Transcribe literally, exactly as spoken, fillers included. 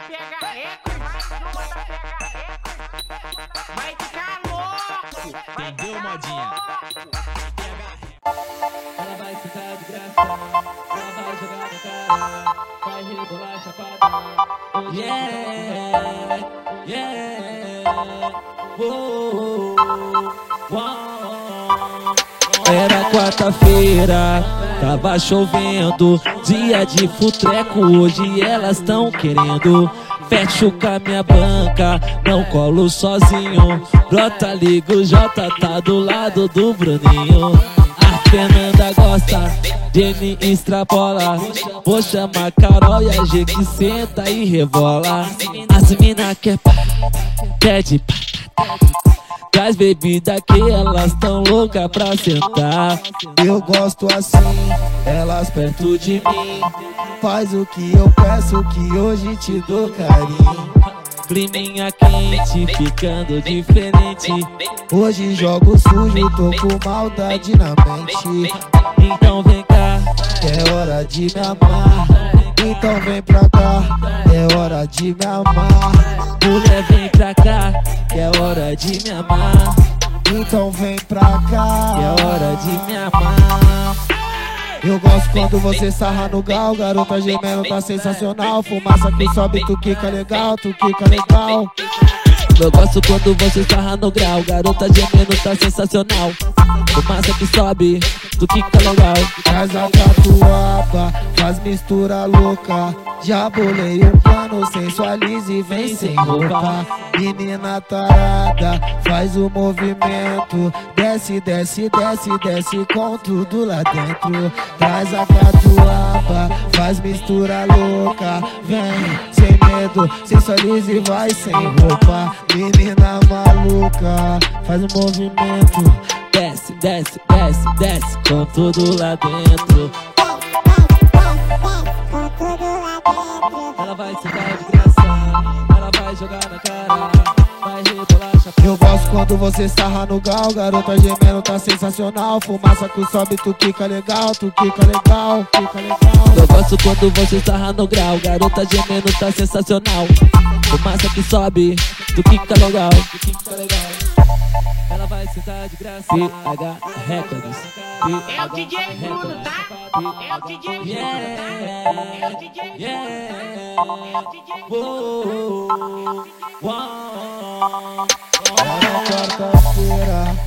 pega recorde, mais uma pega recorde. Vai ficar louco, vai Entendeu, ficar modinha? louco. Ela vai sentar de graça, ela vai jogar na cara, vai rebolar chapada. Yeah, yeah, oh, oh, oh. Era quarta-feira, tava chovendo, dia de futreco, hoje elas tão querendo. Fecho com a minha banca, não colo sozinho. Brota, liga o Jota, tá do lado do Bruninho. A Fernanda gosta, Jenny extrapola. Vou chamar Carol e a G que senta e rebola. As mina quer pá, pede pá, traz bebida que elas tão loucas pra sentar. Eu gosto assim, elas perto de mim. Faz o que eu peço que hoje te dou carinho. Climinha quente, ficando diferente. Hoje jogo sujo, tô com maldade na mente. Então vem cá, é hora de me amar. Então vem pra cá, é hora de me amar. mulher vem pra cá, que é hora de me amar. Então vem pra cá, Que é hora de me amar. eu gosto quando você sarra no gal, garota gemendo tá sensacional. Fumaça que sobe, tu quica legal, tu quica legal. Eu gosto quando você sarra no grau, garota gemendo tá sensacional. Fumaça que sobe, tu quica legal. Traz a catuaba, faz mistura louca. Já bolei um plano, sensualiza e vem sem roupa. Menina tarada, faz o movimento. Desce, desce, desce, desce com tudo lá dentro. Traz a catuaba, faz mistura louca. Vem, sem medo, sensualiza e vai sem roupa. Menina maluca, faz o movimento. Desce, desce, desce, desce com tudo lá dentro. Ela vai sentar de graça, ela vai jogar na cara, vai rebolar chapada. Eu gosto quando você sarra no gal, garota gemendo tá sensacional. Fumaça que sobe, tu quica legal, tu quica legal, quica legal. Eu gosto quando você sarra no grau, garota gemendo tá sensacional. Fumaça que sobe, tu quica legal, tu quica legal. Ela vai sentar de graça, P H Records. É o D J Bruno, tá? É o D J Bruno, tá? É o D J Bruno, tá? É o D J Bruno, tá? Era quarta-feira,